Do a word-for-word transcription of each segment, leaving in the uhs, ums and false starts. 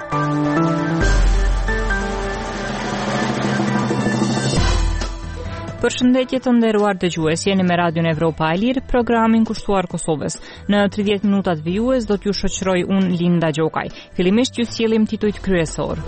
Përshëndetje të nderuar dëgjues, jeni me Radion Evropa e Lirë, programin kushtuar Kosovës. Në tridhjetë minutat vijues do t'ju shoqëroj unë Linda Gjokaj. Fillimisht ju sjellim titujt kryesor.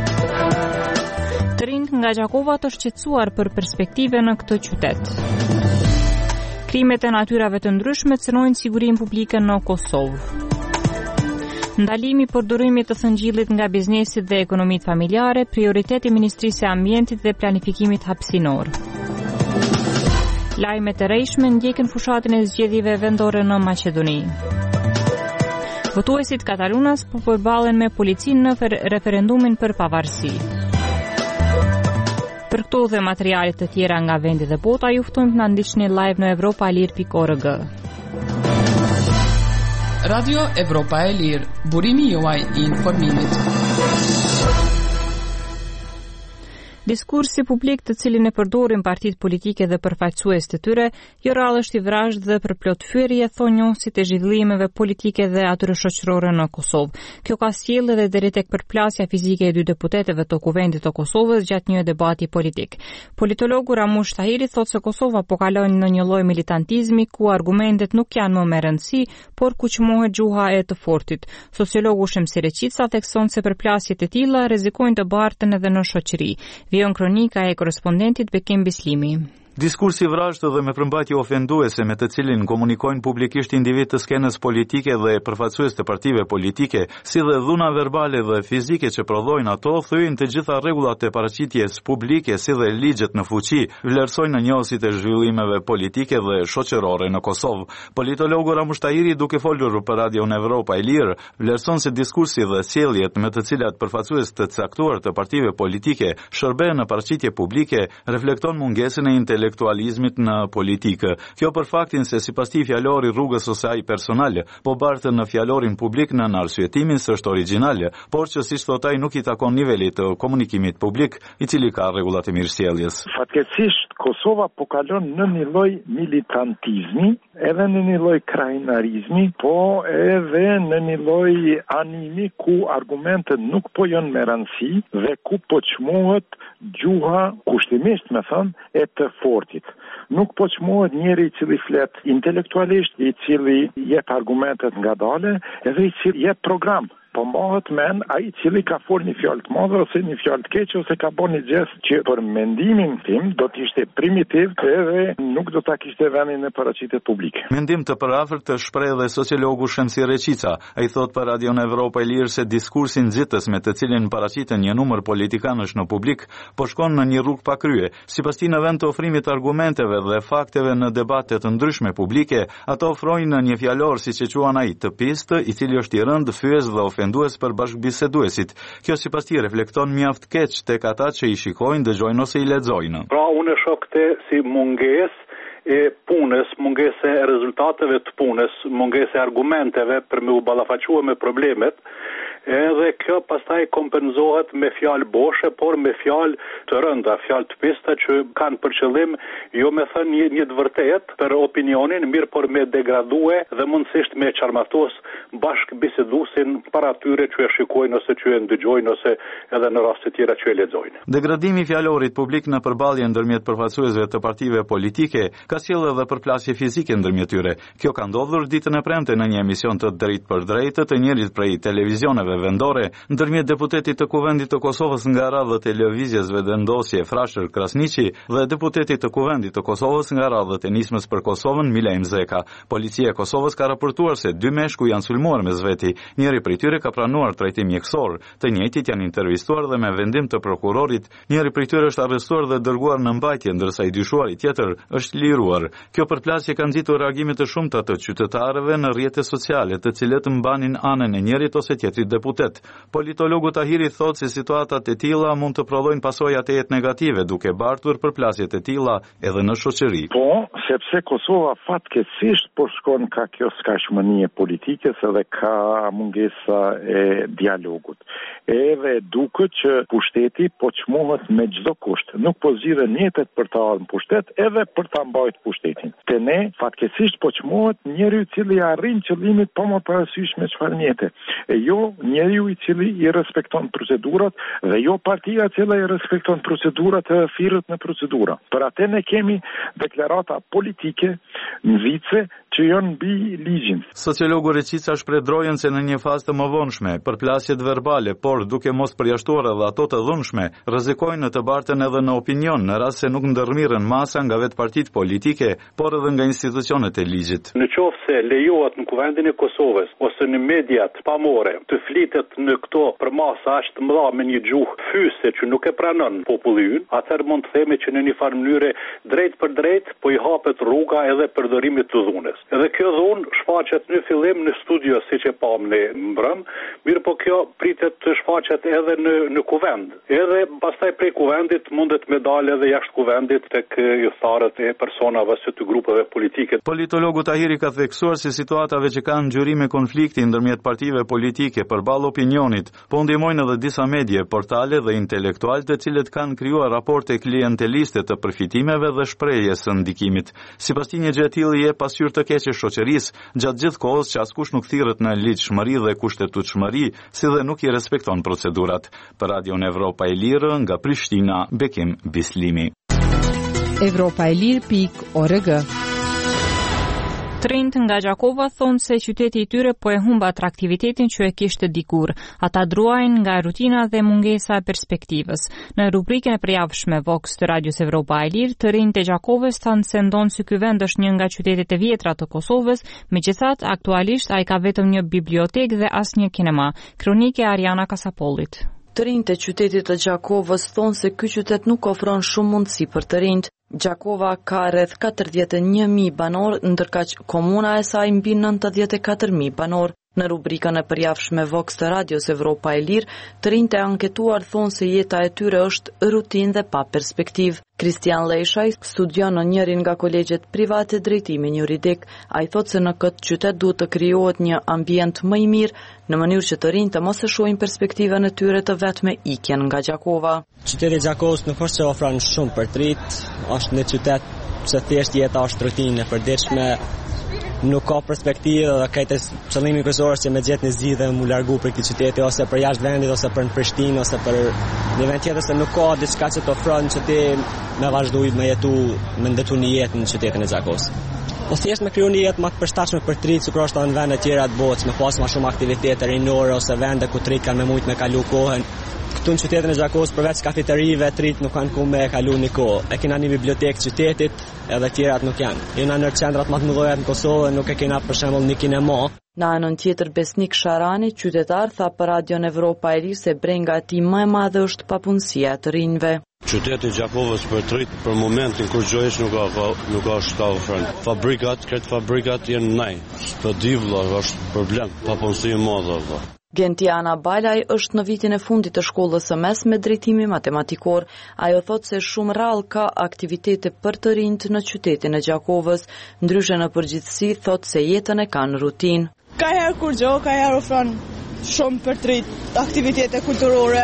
Të rinjt nga Gjakova të shqetësuar për perspektive në këtë qytet. Krimet e natyrave të ndryshme cënojnë sigurinë publike në Kosovë. Ndalimi i përdorimit të thëngjillit nga biznesit dhe ekonomitë familjare, prioriteti i Ministrisë së Ambientit dhe Planifikimit hapësinor. Lajmet e rrejshme ndjekin fushatin e zgjedhjeve vendore në Maqedoni. Votuesit Katalunas po përballen me policinë në referendumin për pavarësi. Për këto dhe materialet të tjera nga vendi dhe bota, ju ftojmë të na ndiqni live në evropaelir pikë org. Radio Evropa e Lirë, burimi juaj i informimit. Diskursi publik të cilin e përdorin partitë politike dhe përfaqësues të tyre, jo rrallë është i vrazhd dhe përplot fyerje, thonë njohësit e zhvillimeve politike dhe atyre shoqërore në Kosovë. Kjo ka sjellë edhe deri tek përplasja fizike e dy deputetëve të Kuvendit të Kosovës gjatë një debati politik. Politologu Ramush Tahiri thotë se Kosova po kalon në një lloj militantizmi ku argumentet nuk janë më me rëndësi, por ku çmohet gjuha e të fortit. Sociologu Shemsi Reqica thekson se përplasjet e tilla rrezikojnë të bartën edhe në shoqëri. Vion kronika e korrespondentit Bekim Bislimi. Diskursi vrazhtë dhe me përmbajtje ofenduese me të cilin komunikojnë publikisht individ të skenës politike dhe përfaqësues të partive politike, si dhe dhuna verbale dhe fizike që prodhojnë ato, thyejnë të gjitha rregullat e paraqitjes publike si dhe ligjet në fuqi, vlerësojnë në njohësit e zhvillimeve politike dhe shoqërore në Kosovë. Politologu Ramush Tahiri, duke folur për Radion Evropa e Lirë, vlerëson se diskursi dhe sjelljet me të cilat përfaqësues të caktuar të partive politike shërben në paraqitje publike reflekton mungesën e intelektualizmit në politikë. Kjo për faktin se sipas tij fjalori rrugës ose ai personal, po bartën në fjalorin publik në arsyetimin se është origjinal, por që siç thotë ai nuk i takon nivelit të komunikimit publik, i cili ka rregullat e mirësjelljes. Fatkeqësisht Kosova po kalon në një lloj militantizmi, edhe në një lloj krajinarizmi, po edhe në një lloj animi ku argumentet nuk po janë me rëndësi dhe ku po çmohet gjuha, kushtimisht me thënë, e të fortit. Nuk po çmohet njëri i cili flet intelektualisht, i cili jep argumentet ngadale, edhe i cili jep program. Po mohet men ai i cili ka folur një fjalë të madhe ose një fjalë të keqe ose ka bën një gjest që për mendimin tim do të ishte primitiv edhe nuk do ta kishte vendin në paraqitje publike. Mendim të përafërt të shpreh dhe sociologu Shemsi Reqica. Ai thot për Radion Evropa e Lirë se diskursi nxitës me të cilin paraqiten një numër politikanësh në publik po shkon në një rrugë pa krye. Sipas tij, në vend të ofrimit të argumenteve dhe fakteve në debate të ndryshme publike, ato ofrojnë një fjalor siç e quan ai të pistë, i cili është i rënd, fyes dhe ofendues për bashkëbiseduesit. Kjo sipas tij reflekton mjaft keq tek ata që i shikojnë, dëgjojnë ose i lexojnë. Pra unë shoh këtë si mungesë e punës, mungesë e rezultateve të punës, mungesë e argumenteve për me u ballafaque me problemet. Edhe kjo pastaj kompenzohet me fjalë boshe, por me fjalë të rënda, fjalë të pista që kanë për qëllim jo me thënë një, një të vërtet për opinionin, mirë por me degradue dhe mundësisht me qarmatos bashkëbiseduesin para tyre që e shikojnë ose që e ndëgjojnë ose edhe në raste tjera që e lexojnë. Degradimi i fjalorit publik në përballje ndërmjet përfaqësuesve të partive politike ka sjellë edhe përplasje fizike ndërmjet tyre. Kjo ka ndodhur ditën e premte në një emision të drejtë për drejtë të njërit prej televizioneve vendore, ndërmjet deputetit të Kuvendit të Kosovës nga radhët e lëvizjes vendosje Frashër Krasniqi dhe deputetit të Kuvendit të Kosovës nga radhët e nismës për Kosovën Milajm Zeka. Policia e Kosovës ka raportuar se dy meshkuj janë sulmuar me zveti. Njëri prej tyre ka pranuar trajtim mjekësor. Të njëjtit janë intervistuar dhe me vendim të prokurorit, njëri prej tyre është arrestuar dhe dërguar në mbajtje, ndërsa i dyshuari tjetër është liruar. Kjo përplasje ka nxitur reagime të shumta të qytetarëve në rrjetet sociale, të cilët mbanin anën e njërit ose tjetrit deputet. Politologu Tahiri thotë se situatat e tilla mund të prodhojnë pasoja të jetë negative, duke bartur përplasjet e tilla edhe në shoqëri. Po, sepse Kosova fatkeqësisht po shkon ka kjo skaqmënie politike, se edhe ka mungesa e dialogut. Edhe duket që pushteti po çmohet me çdo kusht. Nuk po zgjidhen jetët për ta ardhur në pushtet, edhe për ta mbajtur pushtetin. Te ne fatkeqësisht po çmohet njeriu i cili arrin qëllimit pa më parasysh me çfarë mjete. E jo njeriu i cili i respekton procedurat dhe jo partia e cila i respekton procedurat e thirrët në procedura. Për atë ne kemi deklarata politike nxitse që janë mbi ligjin. Sociologu Reqica shpredrojën se në një fazë të mëvonshme, përplasjet verbale, por duke mos përjashtuar edhe ato të dhunshme, rrezikojnë të barten edhe në opinion në rast se nuk ndërmirën masa nga vetë partitë politike, por edhe nga institucionet e ligjit. Në qoftë se lejohet në kuvendin e Kosovës ose në mediat pamore të flitet në këto për masa aq të mëdha me një gjuhë fyse që nuk e pranon popullin, atëherë mund të themi që në një farë mënyrë drejt për drejt po i hapet rruga edhe përdorimit të dhunës. Edhe kjo dhunë shfaqet në fillim në studio siç e pam në mbrëm, mirë po kjo pritet të shfaqet edhe në në kuvend. Edhe pastaj prej kuvendit mundet me dalë edhe jashtë kuvendit tek jotharët e personave së të grupeve politike. Politologu Tahiri ka theksuar se situatave që kanë ngjyrime konflikti ndërmjet partive politike përballë opinionit, po ndihmojnë edhe disa medie, portale dhe intelektualë të cilët kanë krijuar raporte klienteliste të përfitimeve dhe shprehjes së ndikimit. Sipas tij një gjë e tillë je pasqyrë të keqe shoqërisë gjatë gjithë kohës që askush nuk thirret në ligjshmëri dhe kushtetutshmëri, si dhe nuk i respekton procedurat. Për Radion Evropa e Lirë nga Prishtina, Bekim Bislimi. Evropa e Lirë pikë org. Të rinjt nga Gjakova thonë se qyteti i tyre po e humb atraktivitetin që e kishte dikur. Ata druajnë nga rutina dhe mungesa e perspektivës. Në rubrikën e përjavshme Vox të Radios Evropa e Lirë, të rinjt e Gjakovës thanë se ndonë se ky vend është një nga qytetet e vjetra të Kosovës, megjithatë aktualisht ai ka vetëm një bibliotekë dhe asnjë kinema. Kronike Ariana Kasapollit. Të rinjt e qytetit të Gjakovës thonë se ky qytet nuk ofron shumë mundësi për të rinjt. Gjakova ka rreth katërdhjetë e një mijë banor, ndërkaq komuna e saj mbi nëntëdhjetë e katër mijë banor. Në rubrikën e përjavshme Vox të Radios Evropa e Lirë, të rinjtë e anketuar thonë se jeta e tyre është rutinë dhe pa perspektivë. Kristian Lejshaj studion në njërin nga kolegjet private drejtimi juridik. Ai thotë se në këtë qytet duhet të krijohet një ambient më i mirë, në mënyrë që të rinjtë të mos e shohin perspektivën e tyre të vetme ikjen nga Gjakova. Qyteti i Gjakovës nuk është se ofron shumë për të rinjt, është një qytet që thjesht jeta është rutinë e përditshme. Nuk ka perspektivë dhe kajtë qëllimi kryesor është që me gjetë një zgjidhje mu largu për këtë qyteti ose për jashtë vendit ose për në Prishtinë ose për një vend tjetër se nuk ka diçka që të ofron që ti me vazhdoj me jetu, me ndetu një jetë në qytetin e Gjakovës. O thjesht me kriju një jetë më të përshtatshme për të rinjt, sikur është në vende tjera të botës, me pas më shumë aktivitete rinore ose vende ku të rinjt kanë me mujt me kalu kohën. Këtu në qytetin e Gjakovës përveç kafeterive të rinjt nuk kanë ku me kalu një kohë. E kena një bibliotekë qytetit, edhe tjerat nuk janë. Jena në qendrat më të mëdha në Kosovë, nuk e kena për shembull një kinema. Në anën tjetër Besnik Sharani, qytetar, tha për Radion Evropa e Lirë se brenga e tij më e madhe është papunësia e të rinjve. Qyteti i Gjakovës për të rinjt për momentin kur gjë nuk ka nuk ka shka ofron. Fabrikat, këtë fabrikat janë ndaj. Të di vëlla, është problem, papunësi e madhe vëlla. Gentiana Balaj është në vitin e fundit të shkollës së mesme drejtimi matematikor. Ajo thotë se shumë rrallë ka aktivitete për të rinjt në qytetin e Gjakovës, ndryshe në përgjithësi thotë se jetën e kanë rutinë. Ka herë kur gjo, ka herë ofron shumë për të rinjt aktivitete kulturore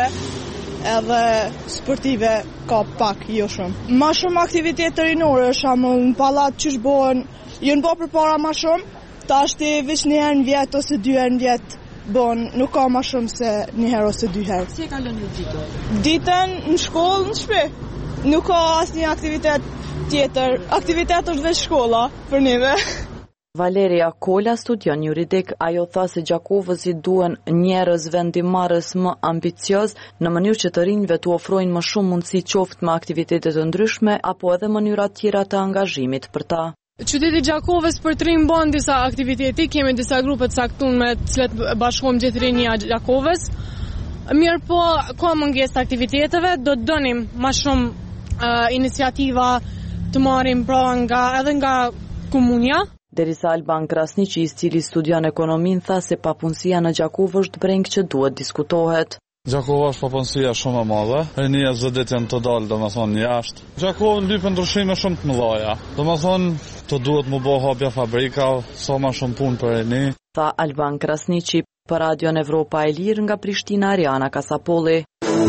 edhe sportive ka pak, jo shumë. Ma shumë aktivitete rinore, shembull në pallat çish bëhen, janë bërë përpara më shumë, tash ti veç një herë në vjet ose dy herë në vjet. Bon, nuk ka ma shumë se një herë ose dy herë. Si e kalon një ditën? Ditën në shkollë, në shtëpi. Nuk ka asnjë aktivitet tjetër. Aktivitet është veç shkolla për neve. Valeria Kola studion juridik, ajo tha se Gjakovës i duhen njerëz vendimarrës më ambicioz në mënyrë që të rinjve të ofrojnë më shumë mundësi qoftë me aktivitete të ndryshme apo edhe mënyra tjera të angazhimit për ta. Qyteti i Gjakovës për të rinj bën disa aktivitete, kemi disa grupe të caktuar me të cilët bashkohemi gjithë rinjia e Gjakovës. Mirë po, ka mungesë aktiviteteve, do të donim më shumë uh, iniciativa të marrim pra nga edhe nga komunia. Derisa Alban Krasniqi, i cili studion ekonominë, tha se papunësia në Gjakovë është breng që duhet diskutohet. Gjakova është papunësia shumë e madhe, rinia zëdet janë të dalë, do më thonë, jashtë. Gjakova lypën ndryshime shumë të mëdha, do më thonë, të duhet më bëjë hapja fabrika, sa më shumë punë për rini. tha Alban Krasniqi për Radion Evropa e Lirë nga Prishtina, Ariana Kasapolli.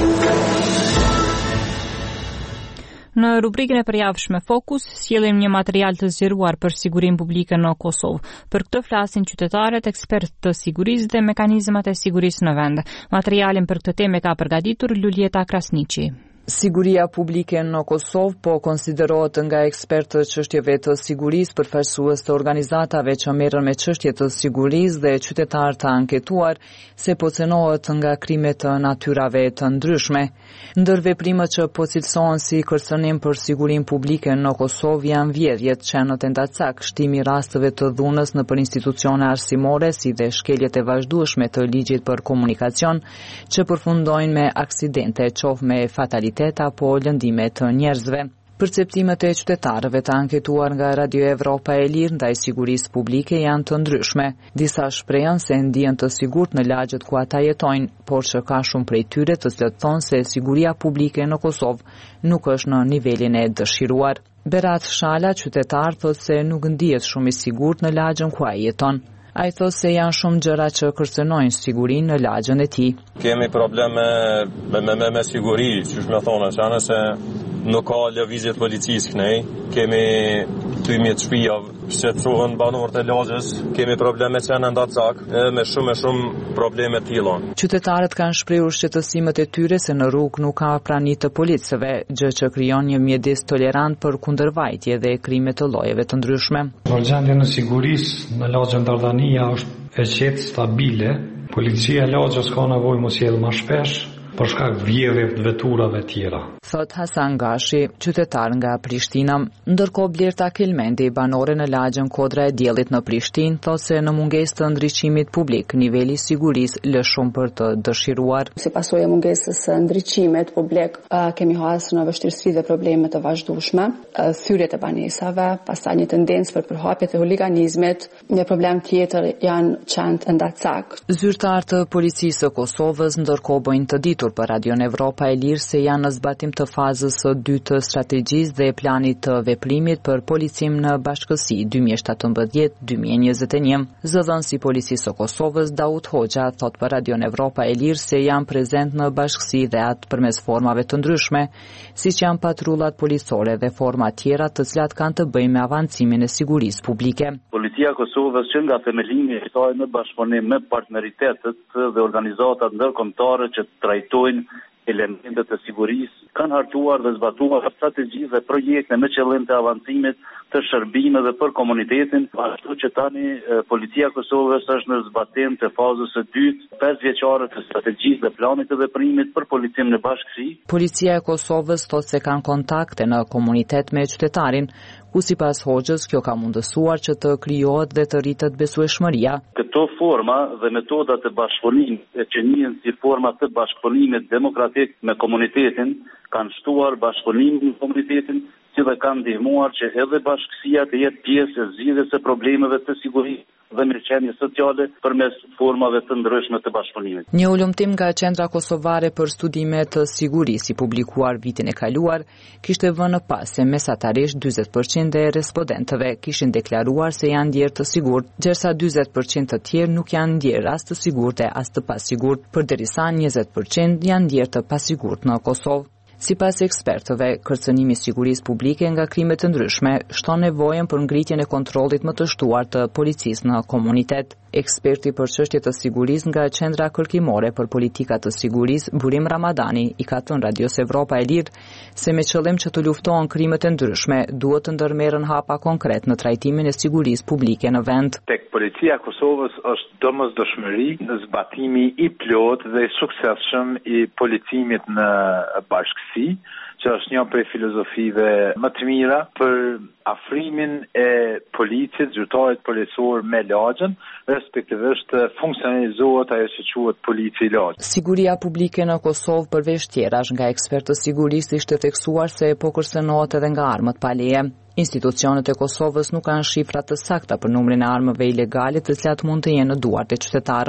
Në rubrikën e përjavshme Fokus, sjellim një material të zgjeruar për sigurinë publike në Kosovë. Për këtë flasin qytetarët, ekspertë të sigurisë dhe mekanizmat e sigurisë në vend. Materialin për këtë temë ka përgatitur Lulieta Krasniqi. Siguria publike në Kosovë po konsiderohet nga ekspertë të çështjeve të sigurisë, përfaqësues të organizatave që merren me çështje të sigurisë dhe qytetarë të anketuar se po cënohet nga krime të natyrave të ndryshme. Ndër veprimet që po cilësohen si kërcënim për sigurinë publike në Kosovë janë vjedhjet, çenët e ndacak, shtimi i rasteve të dhunës nëpër institucione arsimore, si dhe shkeljet e vazhdueshme të ligjit për komunikacion, që përfundojnë me aksidente, qoftë me fatalitet apo lëndime të njerëzve. Perceptimet e qytetarëve të anketuar nga Radio Evropa e Lirë ndaj sigurisë publike janë të ndryshme. Disa shprehen se ndihen të sigurt në lagjet ku ata jetojnë, por që ka shumë prej tyre të cilët thonë se siguria publike në Kosovë nuk është në nivelin e dëshiruar. Berat Shala, qytetar, thotë se nuk ndihet shumë i sigurt në lagjen ku ai jeton. Ai thotë se janë shumë gjëra që kërcënojnë sigurinë në lagjen e tij. Kemi probleme me me me, me siguri, siç më thonë, çana se nuk ka lëvizje të policisë kënej. Kemi tymjet shtëpia, shtetërohen banorët e lagjes, kemi probleme që në ndacak, me shumë e shumë probleme të tilla. Qytetarët kanë shprehur shqetësimet e tyre se në rrugë nuk ka prani të policëve, gjë që krijon një mjedis tolerant për kundërvajtje dhe krime të llojeve të ndryshme. Gjendja në sigurisë në lagjen Dardania është e qetë, stabile. Policia e lagjes ka nevojë mos sjell më shpesh për shkak vjedhjeve të veturave tjera. Thot Hasan Gashi, qytetar nga Prishtina. Ndërkohë Blerta Kelmendi, banore në lagjen Kodra e Diellit në Prishtinë, thot se në mungesë të ndriçimit publik, niveli i sigurisë lë shumë për të dëshiruar. Si pasojë e mungesës së ndriçimit publik, kemi hasur në vështirësi dhe probleme të vazhdueshme, thyrjet e banesave, pastaj një tendencë për përhapje të huliganizmit, një problem tjetër janë qenë ndacak. Zyrtar të policisë së Kosovës ndërkohë bëjnë të ditur për Radion Evropa e Lirë se janë në zbatim të fazës së dytë të strategjisë dhe planit të veprimit për policim në bashkësi dy mijë e shtatëmbëdhjetë deri dy mijë e njëzet e një. Zëdhënësi i policisë së Kosovës Daud Hoxha thot për Radion Evropa e Lirë se janë prezent në bashkësi dhe atë përmes formave të ndryshme, siç janë patrullat policore dhe forma tjera të cilat kanë të bëjnë me avancimin e sigurisë publike. Policia e Kosovës që nga themelimi e saj në bashkëpunim me partneritetet dhe organizatat ndërkombëtare që trajtojnë elementet të sigurisë, kanë hartuar dhe zbatuar strategji dhe projekte me qëllim të avancimit të shërbimeve për komunitetin, ashtu që tani Policia e Kosovës është në zbatim të fazës së dytë, pesë vjeçare të strategjisë dhe planit të veprimit për policim në bashkësi. Policia e Kosovës thotë se kanë kontakte në komunitet me qytetarin, ku sipas Hoxhës kjo ka mundësuar që të krijohet dhe të rritet besueshmëria. Këto forma dhe metodat të bashkëpunimit që njihen si forma të bashkëpunimit demokratik me komunitetin kanë shtuar bashkëpunimin me komunitetin, si dhe kanë ndihmuar që edhe bashkësia të jetë pjesë e zgjidhjes së problemeve të sigurisë dhe mirëqenie sociale përmes formave të ndryshme të bashkëpunimit. Një ulëmtim nga Qendra Kosovare për Studime të Sigurisë i publikuar vitin e kaluar kishte vënë pas se mesatarisht dyzet përqind e respondentëve kishin deklaruar se janë ndjerë të sigurt, ndërsa dyzet përqind të tjerë nuk janë ndjerë as të sigurt e as të pasigurt, përderisa njëzet përqind janë ndjerë të pasigurt në Kosovë. Sipas ekspertëve, kërcënimi i sigurisë publike nga krime të ndryshme shton nevojën për ngritjen e kontrollit më të shtuar të policisë në komunitet. Eksperti për çështje të sigurisë nga Qendra Kërkimore për Politika të Sigurisë, Burim Ramadani, i ka thënë Radios Evropa e Lirë se me qëllim që të luftohen krimet e ndryshme, duhet të ndërmerren hapa konkret në trajtimin e sigurisë publike në vend. Tek Policia e Kosovës është domosdoshmëri në zbatimi i plotë dhe i suksesshëm i policimit në bashkësi, që është një prej filozofive më të mira për afrimin e policit, zyrtarit policor me lagjen, respektivisht funksionalizohet ajo që quhet polici i lagjes. Siguria publike në Kosovë përveç tjerash nga ekspertë të sigurisë ishte theksuar se po kërcënohet edhe nga armët pa leje. Institucionet e Kosovës nuk kanë shifra të sakta për numrin e armëve ilegale të cilat mund të jenë në duart e qytetarëve.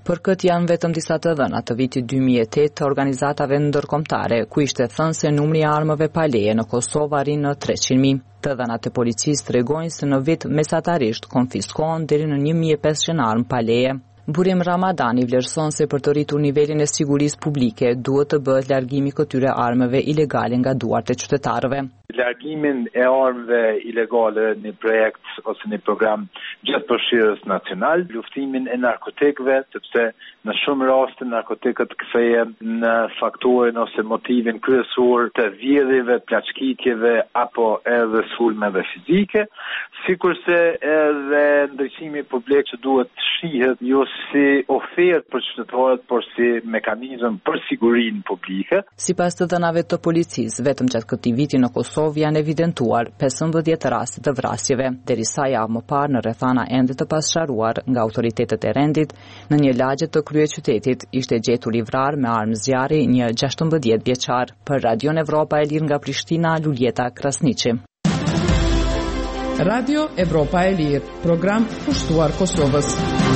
Për këtë janë vetëm disa të dhëna të vitit dy mijë e tetë të organizatave ndërkombëtare, ku ishte thënë se numri i armëve pa leje në Kosovë arrin në treqind mijë. Të dhënat e policisë tregojnë se në vit mesatarisht konfiskohen deri në një mijë e pesëqind armë pa leje. Burim Ramadani vlerëson se për të rritur nivelin e sigurisë publike duhet të bëhet largimi këtyre armëve ilegale nga duart e qytetarëve. Largimin e armëve ilegale në projekt ose në program gjatëpërfshirës nacional, luftimin e narkotikëve, sepse në shumë raste narkotikët kthehen në faktorin ose motivin kryesor të vjedhjeve, plaçkitjeve apo edhe sulmeve fizike, sikurse edhe ndriçimi publik që duhet shihet jo si ofertë për qytetarët, por si mekanizëm për sigurinë publike. Sipas të dhënave të policisë, vetëm gjatë këtij viti në Kosovë janë evidentuar pesëmbëdhjetë raste të vrasjeve, derisa javë më parë në rrethana ende të pasqaruar nga autoritetet e rendit, në një lagje të kryeqytetit ishte gjetur i vrarë me armë zjarri një gjashtëmbëdhjetë vjeçar. Për Radion Evropa e Lirë nga Prishtina, Luljeta Krasniqi. Radio Evropa e Lirë, program pushtuar Kosovës.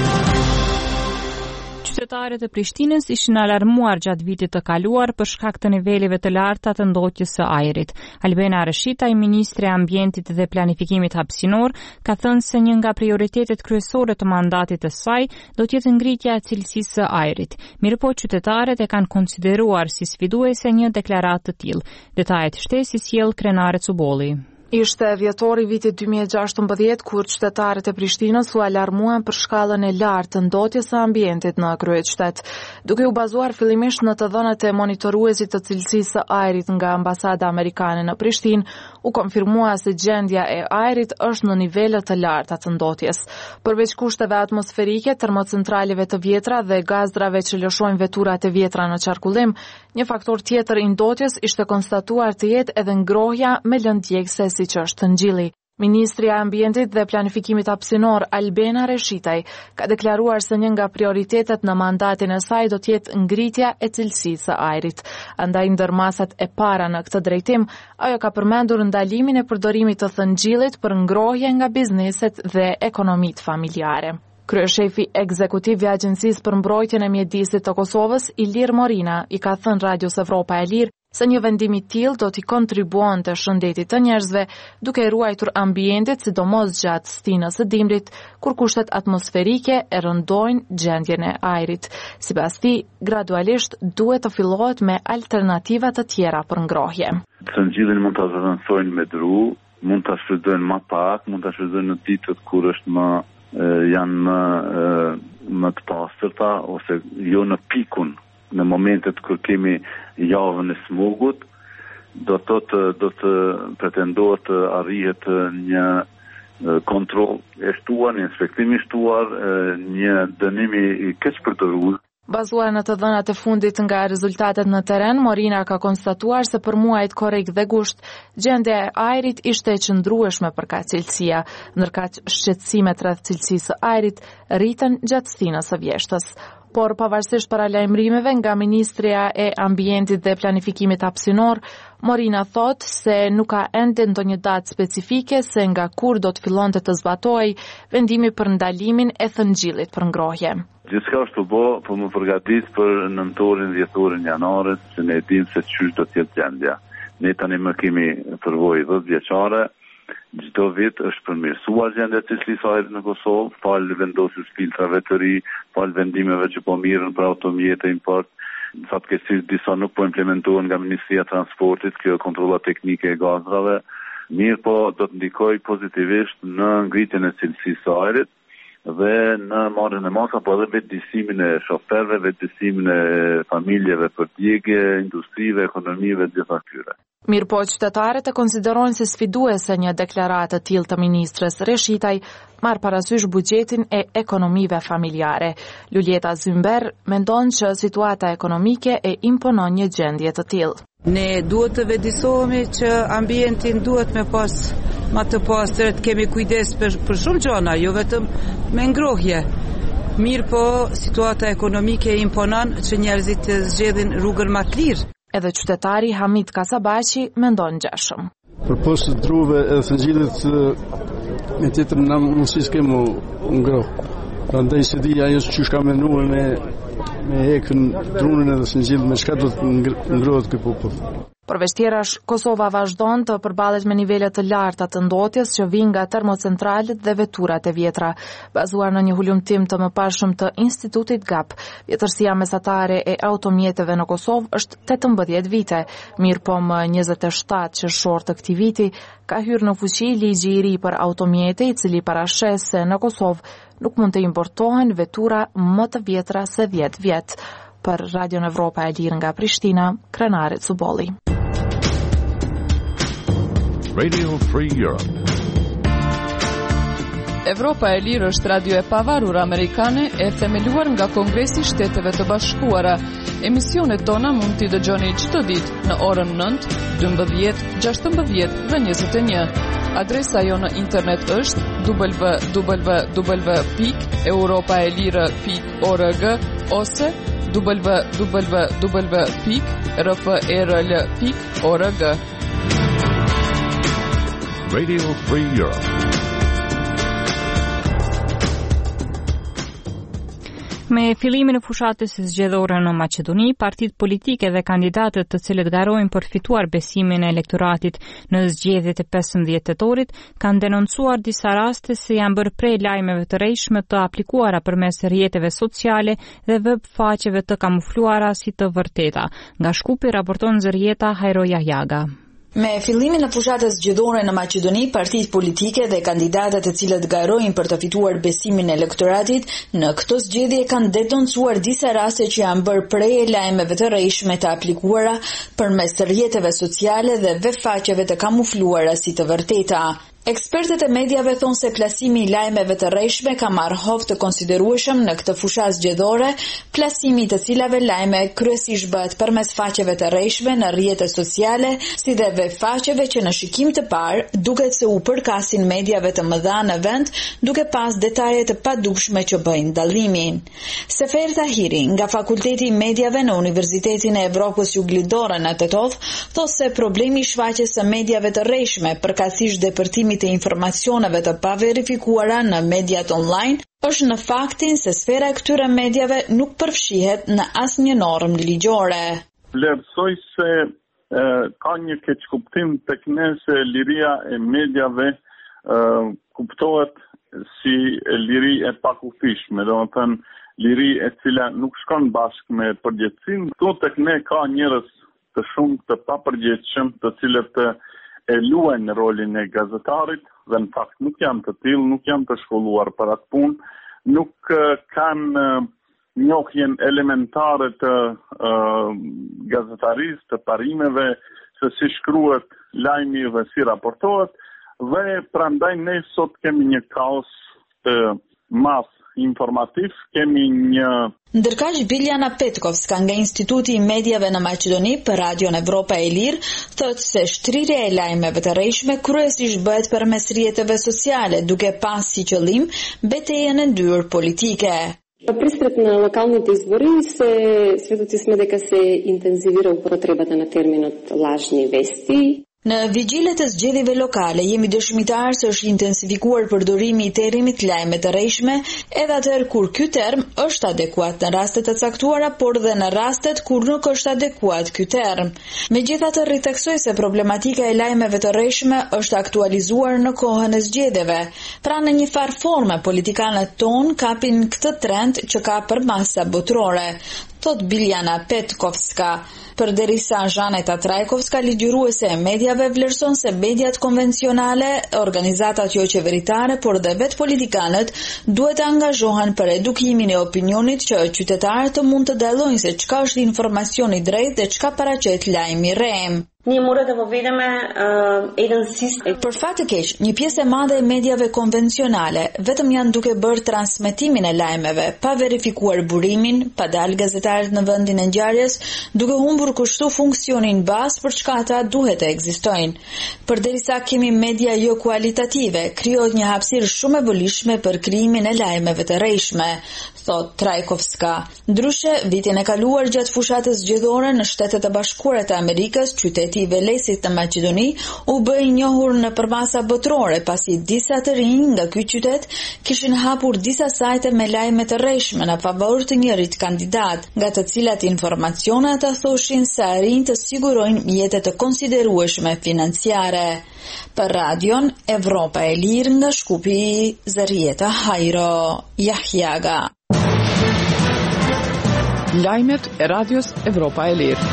Qytetarët e Prishtinës ishin alarmuar gjatë vitit të kaluar për shkak të niveleve të larta të ndotjes së ajrit. Albena Reshitaj, ministri e Ambientit dhe Planifikimit Hapësinor, ka thënë se një nga prioritetet kryesore të mandatit të saj do të jetë ngritja e cilësisë së ajrit. Mirëpo qytetarët e kanë konsideruar si sfiduese një deklaratë të tillë. Detajet shtesi sjell Krenare Cubolli. Ishte vjetori vitit dy mijë e gjashtëmbëdhjetë kur qytetarët e Prishtinës u alarmuan për shkallën e lartë të ndotjes së ambientit në kryeqytet. Duke u bazuar fillimisht në të dhënat e monitoruesit të cilësisë së ajrit nga ambasada amerikane në Prishtinë, u konfirmua se gjendja e ajrit është në nivele të larta të ndotjes. Përveç kushteve atmosferike, termocentraleve të vjetra dhe gazdrave që lëshojnë veturat e vjetra në qarkullim, një faktor tjetër i ndotjes ishte konstatuar të jetë edhe ngrohja me lëndjegëse si që është ngjilli. Ministri i Ambientit dhe Planifikimit Hapësinor Albena Reshitaj ka deklaruar se një nga prioritetet në mandatin e saj do të jetë ngritja e cilësisë së ajrit. Andaj ndër masat e para në këtë drejtim, ajo ka përmendur ndalimin e përdorimit të thëngjillit për ngrohje nga bizneset dhe ekonomitë familjare. Kryeshefi ekzekutiv i Agjencisë për Mbrojtjen e Mjedisit të Kosovës, Ilir Morina, i ka thënë Radios Evropa e Lirë se një vendim i tillë do t'i kontribuonte shëndetit të njerëzve, duke ruajtur ambientit sidomos gjatë stinës së dimrit, kur kushtet atmosferike e rëndojnë gjendjen e ajrit. Sipas tij, gradualisht duhet të fillohet me alternativa të tjera për ngrohje. Thëngjillin mund ta zëvendësojnë me dru, mund ta shfrytëzojnë më pak, mund ta shfrytëzojnë në ditët kur është më janë më, më të pastërta ose jo në pikun. Në momentet kur kemi javën e smogut, do të të, do të pretendohet të arrihet një kontroll e shtuar, një inspektim i shtuar, një dënim i keq përdoruar. Bazuar në të dhënat e fundit nga rezultatet në terren, Morina ka konstatuar se për muajt korrik dhe gusht, gjendja e ajrit ishte e qëndrueshme për ka cilësia, ndërkaq shqetësimet rreth cilësisë së ajrit rritën gjatë stinës së vjeshtës. Por pavarësisht paralajmërimeve nga Ministria e Ambientit dhe Planifikimit Hapësinor, Morina thot se nuk ka ende ndonjë datë specifike se nga kur do të fillonte të zbatohej vendimi për ndalimin e thëngjillit për ngrohje. Gjithçka është të bo, po më përgatis për nëntorin, dhjetorin, janarit, se ne dim se çysh do të jetë gjendja. Ne tani më kemi përvojë dhjetë vjeçare. Çdo vit është përmirësuar gjendja e cilësisë së ajrit në Kosovë, falë vendosjes filtrave të ri, falë vendimeve që po mirën për automjete import. Fatkeqësisht disa nuk po implementohen nga Ministria e Transportit, kjo kontrolla teknike e gazrave. Mirë po do të ndikojë pozitivisht në ngritjen e cilësisë së ajrit dhe në marrjen e masa, po edhe vetëdijsimin e shoferëve, vetëdijsimin e familjeve për djegje, industrive, ekonomive, gjitha këtyre. Mirë po qytetarët e konsiderojnë se sfiduese një deklaratë të tillë të ministres Reshitaj, marr parasysh buxhetin e ekonomive familjare. Luljeta Zymber mendon që situata ekonomike e imponon një gjendje të tillë. Ne duhet të vedisohemi që ambientin duhet me pas ma të pastër, të kemi kujdes për, për shumë gjona, jo vetëm me ngrohje. Mirë po situata ekonomike imponon që njerëzit të zgjedhin rrugën më të lirë. Edhe qytetari Hamid Kasabaqi mendon ngjashëm. Për poshtë druve e thëngjillit me tjetër në mundësi s'kemu ngrohë. Prandaj se di ajo që ka menuar me me hekën drunën edhe se ngjell me çka do të ngrohet ky popull. Përveç tjerash, Kosova vazhdon të përballet me nivele të larta të ndotjes që vijnë nga termocentralet dhe veturat e vjetra. Bazuar në një hulumtim të mëparshëm të Institutit G A P, vjetërsia mesatare e automjeteve në Kosovë është tetëmbëdhjetë vite, mirë po më njëzet e shtatë qershor të këtij viti ka hyrë në fuqi ligji i ri për automjete, i cili parashes se në Kosovë nuk mund të importohen vetura më të vjetra se dhjetë vjet. Për Radio Evropa e Lirë nga Prishtina, Krenare Cubolli. Radio Free Europe. Evropa e Lirë është radio e pavarur amerikane e themeluar nga Kongresi i Shteteve të Bashkuara. Emisionet tona mund t'i dëgjoni çdo ditë në orën nëntë, dymbëdhjetë, gjashtëmbëdhjetë dhe njëzet e një. Adresa jo në internet është w w w pikë europaelire pikë org ose w w w pikë r f e r l pikë org. Radio Free Europe. Me fillimin e fushatës së zgjedhore në Maqedoni, partitë politike dhe kandidatët të cilët garojnë për fituar besimin e elektoratit në zgjedhjet e pesëmbëdhjetë tetorit kanë denoncuar disa raste se janë bërë prej lajmeve të rrejshme të aplikuara përmes rrjeteve sociale dhe web faqeve të kamufluara si të vërteta. Nga Shkupi raporton Zërjeta Hajro Jahjaga. Me fillimin e fushatës zgjedhore në Maqedoni, partitë politike dhe kandidatët e cilët garojnë për të fituar besimin e elektoratit në këto zgjedhje kanë denoncuar disa raste që janë bërë prej lajmeve të rrejshme të aplikuara përmes rrjeteve sociale dhe web faqeve të kamufluara si të vërteta. Ekspertët e mediave thonë se plasimi i lajmeve të rrejshme ka marrë hovë të konsiderueshëm në këtë fushatë zgjedhore, plasimi të cilave lajme kryesisht bëhet përmes faqeve të rrejshme në rrjete sociale, si dhe web faqeve që në shikim të parë duket se u përkasin mediave të mëdha në vend, duke pas detaje të padukshme që bëjnë dallimin. Sefer Tahiri, nga Fakulteti i Mediave në Universitetin e Evropës Juglidore në Tetov, thotë se problemi i shfaqjes së mediave të rrejshme, përkatësisht depërtimi të informacioneve të paverifikuara në mediat online, është në faktin se sfera e këtyre mediave nuk përfshihet në asnjë normë ligjore. Vlerësoj se e, ka një keqkuptim tek ne se liria e mediave e, kuptohet si liri e pakufishme, do të thënë liri e cila nuk shkon bashkë me përgjegjësinë. Këtu tek ne ka njerëz të shumë të papërgjegjshëm, të cilët të e luajnë rolin e gazetarit dhe në fakt nuk janë të tillë, nuk janë të shkolluar për atë punë, nuk uh, kanë uh, njohjen elementare të uh, gazetarisë, të parimeve, se si shkruhet lajmi dhe si raportohet, dhe prandaj ne sot kemi një kaos të madh informativ, kemi një Ndërkaq Biljana Petkovska nga Instituti i Mediave në Maqedoni për Radion Evropa e Lirë thotë se shtrirja e lajmeve të rrejshme kryesisht bëhet përmes rrjeteve sociale, duke pas si qëllim betejën e ndyrë politike. Пристрет на локалните избори се сведоци сме дека се интензивира употребата на терминот лажни вести. Në vigjilet e zgjedhjeve lokale jemi dëshmitar se është intensifikuar përdorimi i termit lajme të rrejshme, edhe atëherë kur ky term është adekuat në rastet e caktuara, por dhe në rastet kur nuk është adekuat ky term. Megjithatë, rriteksoj se problematika e lajmeve të rrejshme është aktualizuar në kohën e zgjedhjeve. Pra në një farë forme politikanët ton kapin këtë trend që ka për masa botërore, thot Biljana Petkovska. Përderisa Zhaneta Trajkovska, ligjëruese e mediave, vlerëson se mediat konvencionale, organizatat jo qeveritare, por dhe vetë politikanët duhet të angazhohen për edukimin e opinionit që qytetarët të mund të dallojnë se çka është informacioni drejt dhe çka paraqet lajmi rrem. Ние мора да въведеме еден систем. Për fat të keq, një pjesë e madhe e mediave konvencionale vetëm janë duke bërë transmetimin e lajmeve, pa verifikuar burimin, pa dalë gazetarët në vendin e ngjarjes, duke humbur kështu funksionin bazë për çka ata duhet të ekzistojnë. Përderisa kemi media jo kualitative, krijohet një hapësirë shumë e volishme për krijimin e lajmeve të rrejshme, thot Trajkovska. Ndryshe, vitin e kaluar gjatë fushatës zgjedhore në Shtetet e Bashkuara të Amerikës, qyteti mbretëri Velesit në Maqedoni u bë i njohur në përmasa botërore pasi disa të rinj nga ky qytet kishin hapur disa sajte me lajme të rreshme në favor të njërit kandidat, nga të cilat informacionat të thoshin se arrin të sigurojnë mjete të konsiderueshme financiare. Për radion Evropa e Lirë nga Shkupi, Zarieta Hajro, Jahjaga. Lajmet e radios Evropa e Lirë.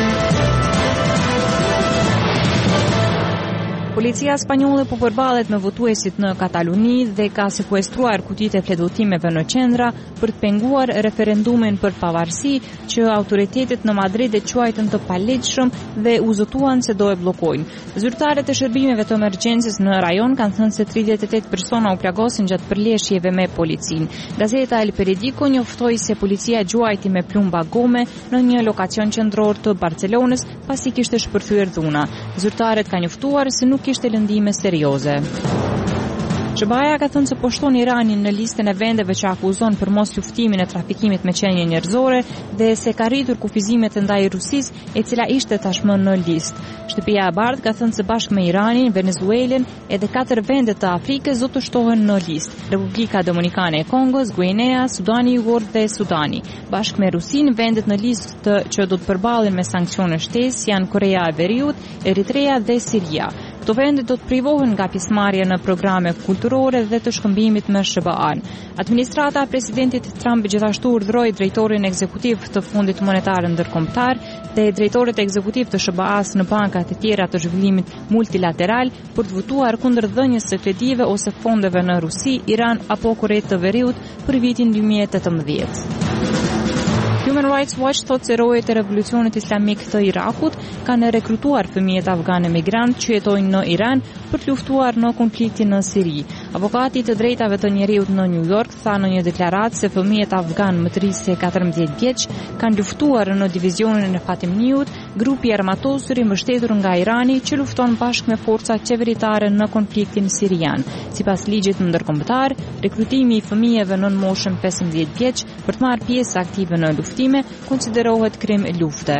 Policia spanjolle po përballet me votuesit në Kataluni dhe ka sekuestruar kutitë e fletvotimeve në qendra për të penguar referendumin për pavarësi që autoritetet në Madrid e quajtën të palegjshëm dhe u zotuan se do e bllokojnë. Zyrtarët e shërbimeve të emergjencës në rajon kanë thënë se tridhjetë e tetë persona u plagosin gjatë përleshjeve me policinë. Gazeta El Periodico njoftoi se policia gjuajti me plumba gome në një lokacion qendror të Barcelonës pasi kishte shpërthyer dhuna. Zyrtarët kanë njoftuar se nuk kishte lëndime serioze. Shëbaja ka thënë se po shton Iranin në listën e vendeve që akuzon për mos luftimin e trafikimit me qenie njerëzore dhe se ka rritur kufizimet ndaj Rusisë, e cila ishte tashmë në listë. Shtëpia e Bardhë ka thënë se bashkë me Iranin, Venezuelën edhe katër vende të Afrikës do të shtohen në listë: Republika Dominikane e Kongos, Guinea, Sudani Jugor dhe Sudani. Bashkë me Rusinë, vendet në listë që do të përballen me sanksione shtesë janë Korea e Veriut, Eritrea dhe Siria. Këto vende do të privohen nga pjesëmarrja në programe kulturore dhe të shkëmbimit me S B A-n. Administrata e presidentit Trump gjithashtu urdhëroi drejtorin ekzekutiv të Fondit Monetar Ndërkombëtar dhe drejtorët ekzekutiv të S B A-s në bankat e tjera të zhvillimit multilateral për të votuar kundër dhënies së kreditive ose fondeve në Rusi, Iran apo Kore të Veriut për vitin dy mijë e tetëmbëdhjetë. Human Rights Watch thotë se rojet e revolucionit islamik të Irakut kanë rekrutuar fëmijët afgan emigrant që jetojnë në Iran për të luftuar në konfliktin në Siri. Avokati i të drejtave të njerëzit në New York tha në një deklaratë se fëmijët afgan më të rinj se katërmbëdhjetë vjeç kanë luftuar në divizionin e Fatimniut, grupi armatosur i mbështetur nga Irani që lufton bashkë me forcat qeveritare në konfliktin sirian. Sipas ligjit ndërkombëtar, rekrutimi i fëmijëve nën moshën pesëmbëdhjetë vjeç për të marrë pjesë aktive në luftime konsiderohet krim lufte.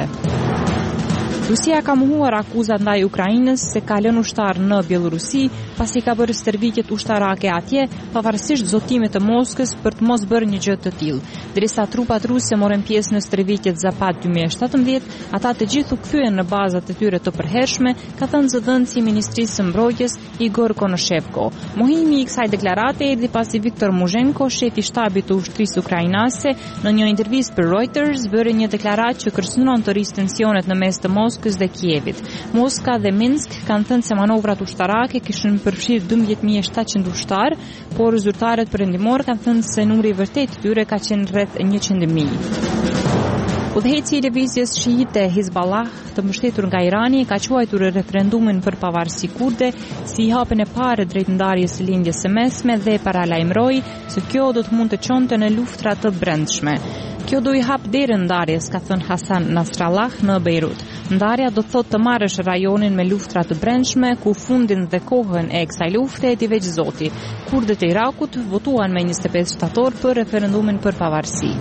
Rusia ka mohuar akuzat ndaj Ukrainës se ka lënë ushtar në Bielorusi pasi ka bërë stërvitjet ushtarake atje, pavarësisht zotimit të Moskës për të mos bërë një gjë të tillë. Derisa trupat ruse morën pjesë në stërvitjet Zapad dy mijë e shtatëmbëdhjetë, ata të gjithë u kthyen në bazat e tyre të përhershme, ka thënë zëdhënësi i Ministrisë së Mbrojtjes Igor Konoshevko. Mohimi i kësaj deklarate erdhi pasi Viktor Muzhenko, shefi i shtabit të ushtrisë ukrainase, në një intervistë për Reuters bëri një deklaratë që kërcënon të rrisë tensionet në mes të Moskës dhe Kievit. Moska dhe Minsk kanë thënë se manovrat ushtarake kishin përfshirë dymbëdhjetë mijë e shtatëqind ushtar, por zyrtarët perëndimor kanë thënë se numri i vërtetë i tyre ka qenë rreth njëqind mijë. Udhëheci i lëvizjes shiite Hizballah, të mbështetur nga Irani, ka quajtur referendumin për pavarësi kurde si hapjen e parë drejt ndarjes së lindjes së mesme dhe paralajmëroi se kjo do të mund të çonte në luftra të brendshme. Kjo do i hap derën ndarjes, ka thënë Hasan Nasrallah në Beirut. Ndarja do të thotë të marrësh rajonin me luftra të brendshme, ku fundin dhe kohën e kësaj lufte e ti veç Zoti. Kurdët e Irakut votuan me njëzet e pesë shtator për referendumin për pavarësi.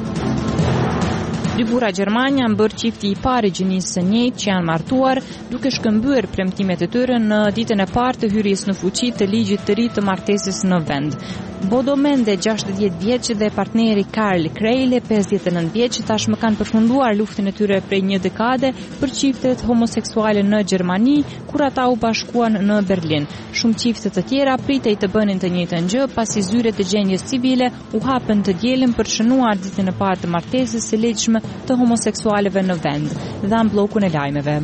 Dy burra gjerman janë bërë çifti i parë i gjinisë së njëjtë që janë martuar, duke shkëmbyer premtimet e tyre në ditën e parë të hyrjes në fuqi të ligjit të ri të martesës në vend. Bodo Mende, gjashtëdhjetë vjeç, dhe partneri Karl Kreile, pesëdhjetë e nëntë vjeç, tashmë kanë përfunduar luftën e tyre prej një dekade për çiftet homoseksuale në Gjermani, kur ata u bashkuan në Berlin. Shumë çifte të tjera pritej të bënin të njëjtën gjë pasi zyret e gjendjes civile u hapën të dielën për shënuar ditën e parë të martesës së lehtëshme të homoseksualeve në vend. Dhan bllokun e lajmeve.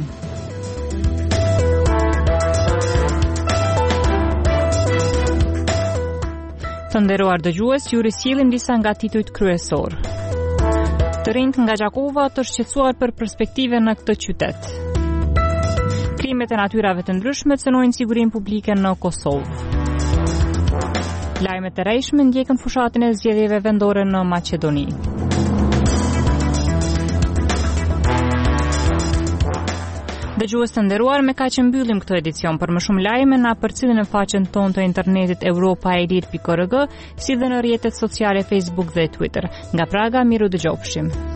Të nderuar dëgjues, ju risjellim disa nga titujt kryesor. Të rinjt nga Gjakova të shqetësuar për perspektive në këtë qytet. Krimet e natyrave të ndryshme cënojnë sigurinë publike në Kosovë. Lajmet e rrejshme ndjekën fushatën e zgjedhjeve vendore në Maqedoni. Dëgjues të nderuar, me kaq mbyllim këtë edicion. Për më shumë lajme na përcjellni në faqen tonë të internetit europa e lir pikë org, si dhe në rrjetet sociale Facebook dhe Twitter. Nga Praga, miru dëgjofshim.